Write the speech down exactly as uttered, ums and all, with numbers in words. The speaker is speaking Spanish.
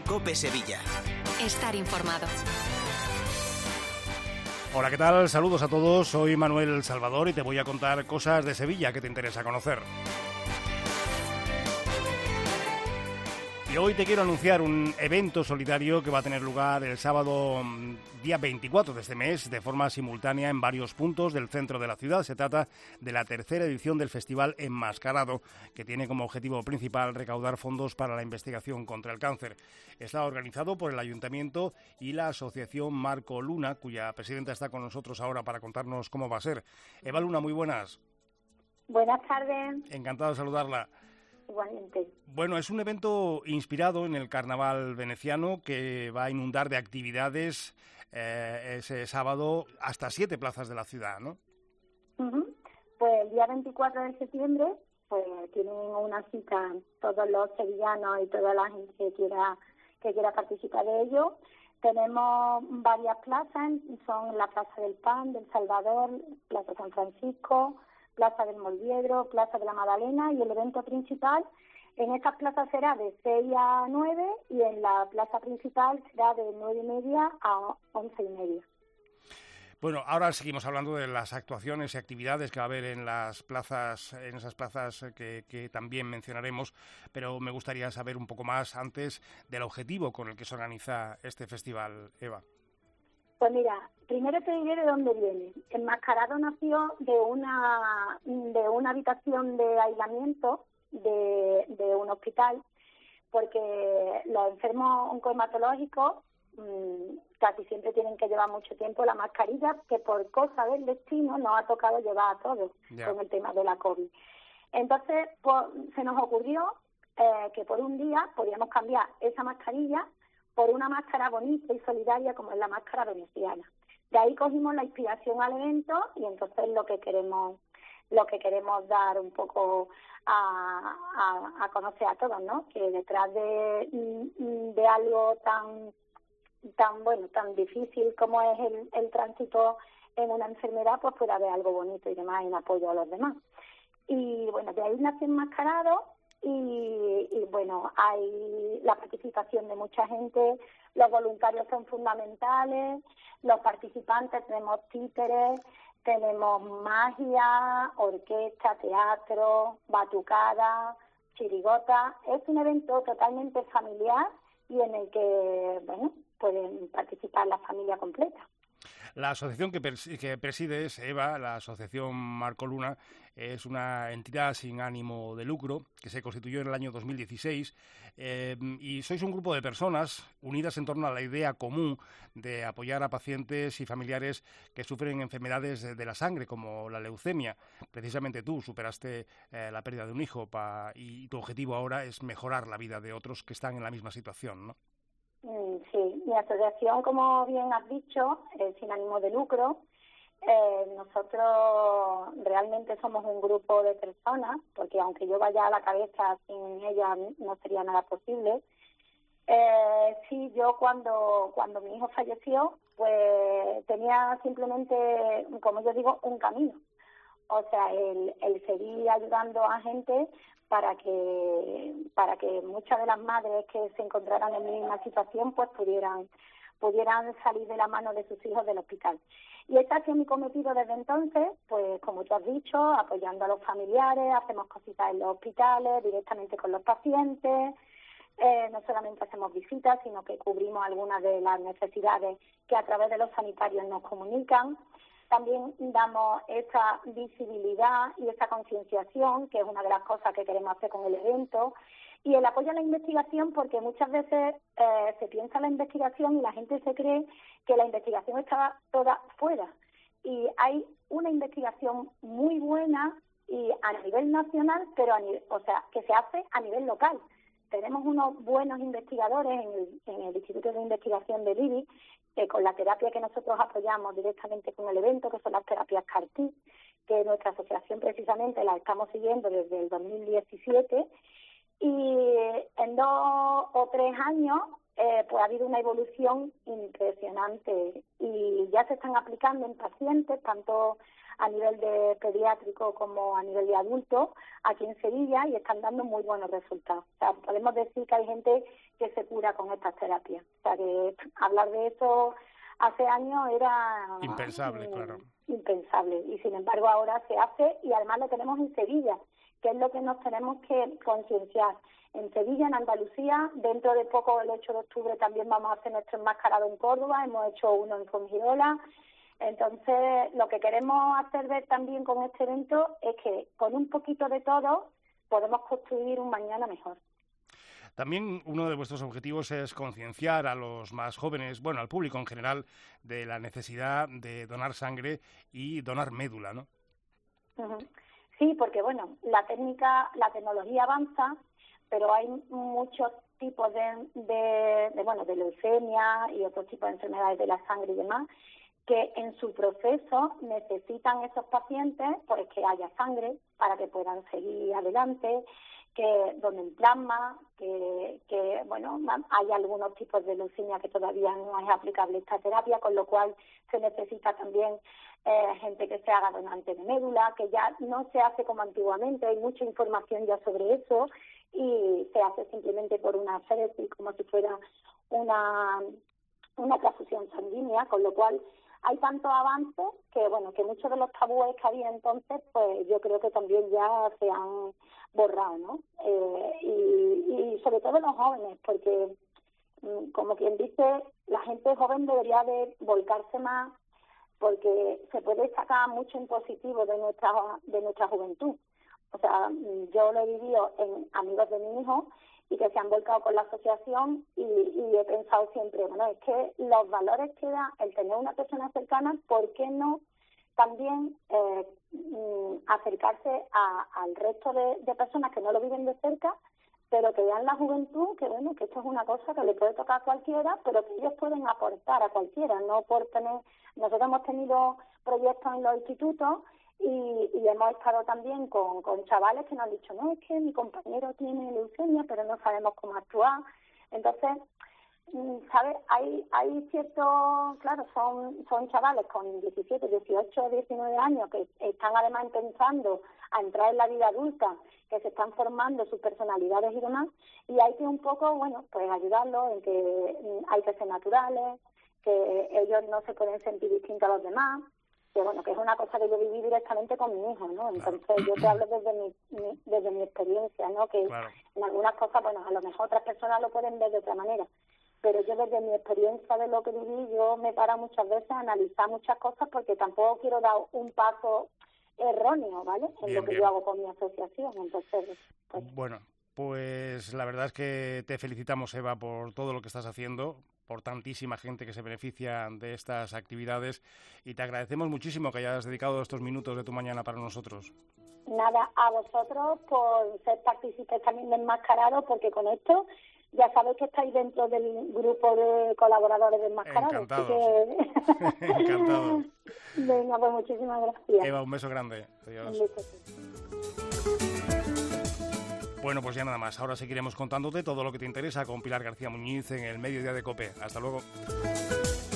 COPE Sevilla. Estar informado. Hola, ¿qué tal? Saludos a todos. Soy Manuel Salvador y te voy a contar cosas de Sevilla que te interesa conocer. Y hoy te quiero anunciar un evento solidario que va a tener lugar el sábado día veinticuatro de este mes de forma simultánea en varios puntos del centro de la ciudad. Se trata de la tercera edición del Festival Enmascarado, que tiene como objetivo principal recaudar fondos para la investigación contra el cáncer. Está organizado por el Ayuntamiento y la Asociación Marco Luna, cuya presidenta está con nosotros ahora para contarnos cómo va a ser. Eva Luna, muy buenas. Buenas tardes. Encantado de saludarla. Igualmente. Bueno, es un evento inspirado en el carnaval veneciano que va a inundar de actividades eh, ese sábado hasta siete plazas de la ciudad, ¿no? Uh-huh. Pues el día veinticuatro de septiembre pues tienen una cita todos los sevillanos y toda la gente que quiera que quiera participar de ello. Tenemos varias plazas, son la Plaza del Pan, del Salvador, Plaza San Francisco, Plaza del Molviedro, Plaza de la Magdalena, y el evento principal en estas plazas será de seis a nueve y en la plaza principal será de nueve y media a once y media. Bueno, ahora seguimos hablando de las actuaciones y actividades que va a haber en las plazas, en esas plazas que, que también mencionaremos, pero me gustaría saber un poco más antes del objetivo con el que se organiza este festival, Eva. Pues mira, primero te diré de dónde viene. Enmascarado nació de una de una habitación de aislamiento de, de un hospital, porque los enfermos oncohematológicos mmm, casi siempre tienen que llevar mucho tiempo la mascarilla, que por cosa del destino nos ha tocado llevar a todos yeah. con el tema de la COVID. Entonces, pues, se nos ocurrió eh, que por un día podíamos cambiar esa mascarilla por una máscara bonita y solidaria como es la máscara veneciana. De ahí cogimos la inspiración al evento y entonces lo que queremos lo que queremos dar un poco a, a, a conocer a todos, ¿no? Que detrás de, de algo tan tan bueno, tan difícil como es el, el tránsito en una enfermedad, pues puede haber algo bonito y demás en apoyo a los demás. Y bueno, de ahí nació Enmascarado. Y, y bueno, hay la participación de mucha gente, los voluntarios son fundamentales, los participantes tenemos títeres, tenemos magia, orquesta, teatro, batucada, chirigota. Es un evento totalmente familiar y en el que, bueno, pueden participar la familia completa. La asociación que, pres- que presides, Eva, la Asociación Marco Luna, es una entidad sin ánimo de lucro que se constituyó en el año dos mil dieciséis eh, y sois un grupo de personas unidas en torno a la idea común de apoyar a pacientes y familiares que sufren enfermedades de, de la sangre, como la leucemia. Precisamente tú superaste eh, la pérdida de un hijo pa, y tu objetivo ahora es mejorar la vida de otros que están en la misma situación, ¿no? Sí, mi asociación, como bien has dicho, es sin ánimo de lucro. Eh, nosotros realmente somos un grupo de personas, porque aunque yo vaya a la cabeza, sin ella no sería nada posible. Eh, sí, yo cuando cuando mi hijo falleció, pues tenía simplemente, como yo digo, un camino. O sea, el, el seguir ayudando a gente para que para que muchas de las madres que se encontraran en mi misma situación pues pudieran pudieran salir de la mano de sus hijos del hospital. Y este ha sido mi cometido desde entonces, pues como tú has dicho, apoyando a los familiares, hacemos cositas en los hospitales, directamente con los pacientes, eh, no solamente hacemos visitas, sino que cubrimos algunas de las necesidades que a través de los sanitarios nos comunican. También damos esa visibilidad y esa concienciación, que es una de las cosas que queremos hacer con el evento, y el apoyo a la investigación, porque muchas veces eh, se piensa en la investigación y la gente se cree que la investigación está toda fuera. Y hay una investigación muy buena y a nivel nacional, pero a nivel, o sea, que se hace a nivel local. Tenemos unos buenos investigadores en el, en el Instituto de Investigación de IBI, Eh, con la terapia que nosotros apoyamos directamente con el evento, que son las terapias C A R T, que nuestra asociación precisamente la estamos siguiendo desde el dos mil diecisiete, y en dos o tres años eh, pues ha habido una evolución impresionante y ya se están aplicando en pacientes, tanto a nivel de pediátrico como a nivel de adulto, aquí en Sevilla, y están dando muy buenos resultados. O sea, podemos decir que hay gente que se cura con estas terapias. O sea, que hablar de eso hace años era impensable, mm, claro. impensable, y sin embargo ahora se hace, y además lo tenemos en Sevilla, que es lo que nos tenemos que concienciar. En Sevilla, en Andalucía, dentro de poco, el ocho de octubre, también vamos a hacer nuestro enmascarado en Córdoba, hemos hecho uno en Fuengirola. Entonces, lo que queremos hacer ver también con este evento es que con un poquito de todo podemos construir un mañana mejor. También uno de vuestros objetivos es concienciar a los más jóvenes, bueno, al público en general, de la necesidad de donar sangre y donar médula, ¿no? Uh-huh. Sí, porque, bueno, la técnica, la tecnología avanza, pero hay muchos tipos de, de, de, bueno, de leucemia y otros tipos de enfermedades de la sangre y demás, que en su proceso necesitan esos pacientes pues que haya sangre para que puedan seguir adelante, que donen plasma, que, que bueno, hay algunos tipos de leucemia que todavía no es aplicable esta terapia, con lo cual se necesita también eh, gente que se haga donante de médula, que ya no se hace como antiguamente, hay mucha información ya sobre eso y se hace simplemente por una féresis, como si fuera una, una transfusión sanguínea, con lo cual hay tanto avance que, bueno, que muchos de los tabúes que había entonces, pues yo creo que también ya se han borrado, ¿no? Eh, y, y sobre todo los jóvenes, porque, como quien dice, la gente joven debería de volcarse más, porque se puede sacar mucho en positivo de nuestra de nuestra juventud. O sea, yo lo he vivido en amigos de mi hijo y que se han volcado con la asociación y, y he pensado siempre, bueno, es que los valores que da el tener una persona cercana, ¿por qué no también eh, acercarse a, al resto de, de personas que no lo viven de cerca, pero que vean la juventud, que bueno, que esto es una cosa que le puede tocar a cualquiera, pero que ellos pueden aportar a cualquiera, no por tener... Nosotros hemos tenido proyectos en los institutos y, y hemos estado también con, con chavales que nos han dicho, no, es que mi compañero tiene leucemia, pero no sabemos cómo actuar. Entonces, ¿sabes? Hay hay ciertos, claro, son son chavales con diecisiete, dieciocho, diecinueve años que están además pensando a entrar en la vida adulta, que se están formando sus personalidades y demás, y hay que un poco, bueno, pues ayudarlos en que hay que ser naturales, que ellos no se pueden sentir distintos a los demás, que bueno, que es una cosa que yo viví directamente con mi hijo, ¿no? Entonces claro. Yo te hablo desde mi, mi desde mi experiencia, ¿no? Que claro. En algunas cosas, bueno, a lo mejor otras personas lo pueden ver de otra manera, pero yo desde mi experiencia de lo que viví, yo me paro muchas veces a analizar muchas cosas porque tampoco quiero dar un paso erróneo, ¿vale? En bien, lo que bien. Yo hago con mi asociación, entonces... Pues... Bueno, pues la verdad es que te felicitamos, Eva, por todo lo que estás haciendo, por tantísima gente que se beneficia de estas actividades y te agradecemos muchísimo que hayas dedicado estos minutos de tu mañana para nosotros. Nada, a vosotros por ser partícipes también de Enmascarado, porque con esto ya sabéis que estáis dentro del grupo de colaboradores de Enmascarado. Encantados. Que... Encantados. Venga, pues muchísimas gracias. Eva, un beso grande. Adiós. Un beso. Bueno, pues ya nada más. Ahora seguiremos contándote todo lo que te interesa con Pilar García Muñiz en el Mediodía de COPE. Hasta luego.